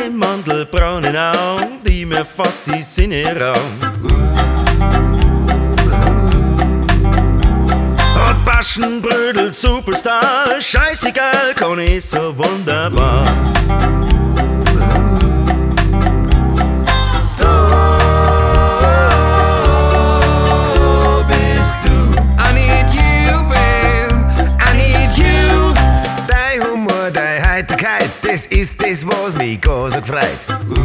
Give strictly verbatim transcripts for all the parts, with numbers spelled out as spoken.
deine mandelbraunen Augen, die mir fast die Sinne rauben. Aschenbrödel, Superstar, scheißegal, kann ich so wunderbar. So bist du. I need you, babe, I need you. Dein Humor, deine Heiterkeit, das ist das, was mich gar so gefreut.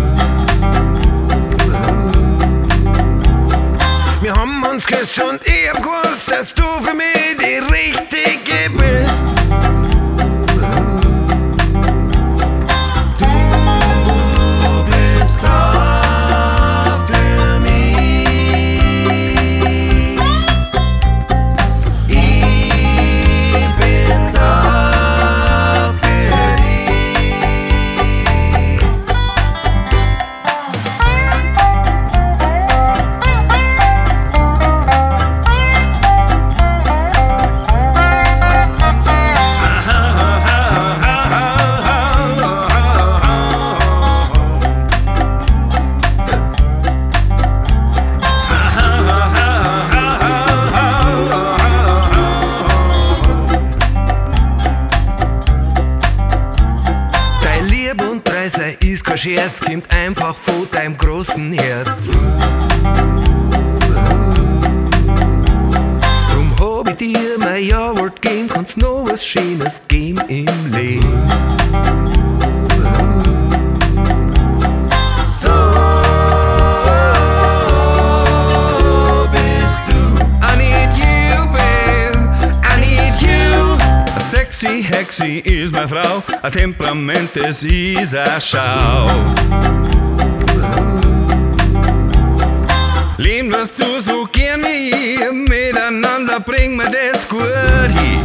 Wir haben uns geküsst und ich hab gewusst, dass du für mich die Richtige bist. Du bist da für mich. Ich bin da für dich. Ist kein Scherz, kommt einfach von deinem großen Herz. Drum hab ich dir mein Ja-Wort gegeben, kannst noch was Schönes geben im Leben. So bist du. I need you, babe, I need you. Sexy Hexy ist meine Frau, ein Temperament, das ist eine Schau. Leben, was du so gern wie ich, miteinander bringen wir das gut hin.